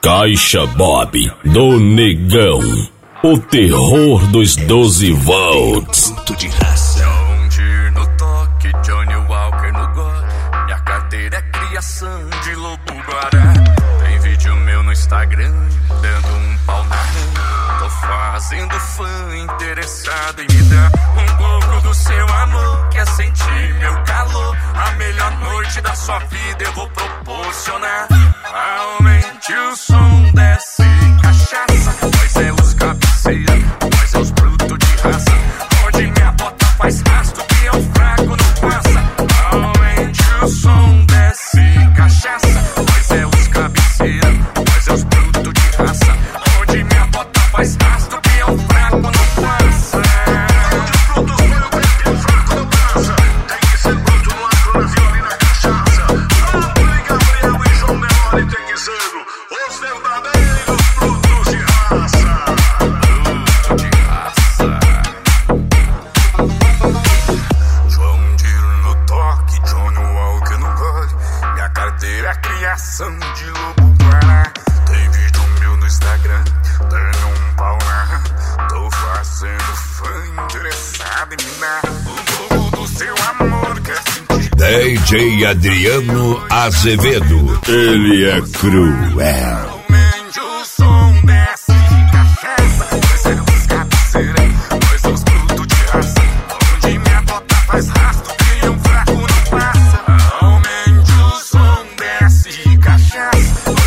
Caixa Bob do Negão, o terror dos 12 volts. Fruto de raça. Onde no toque, Johnny Walker no gole. Minha carteira é criação de lobo guará. Tem vídeo meu no Instagram, dando um pau na rã. Tô fazendo fã interessado em me dar um pouco do seu amor. Quer sentir meu calor? A melhor noite da sua vida eu vou proporcionar. Aumente o som, desce cachaça. Nós é os cabeceiros, nós é os brutos de raça. Onde minha bota faz rastro, que é o fraco não passa. Aumente o som, desce cachaça. Nós é os cabeceiros, nós é os brutos de raça. Onde minha bota faz rastro, que é o fraco não passa. De lobo guará. Tem vídeo meu no Instagram, dando um pau na rã. Tô fazendo fã interessado em me dar um pouco do seu amor. Quer sentir? DJ Adriano Azevedo. Ele é cruel. Aumente o som, desce cachaça. Nós é os cabeceiros, nós é os brutos de raça. Onde minha bota faz rastro, que um fraco não passa. Aumente o som, desce cachaça.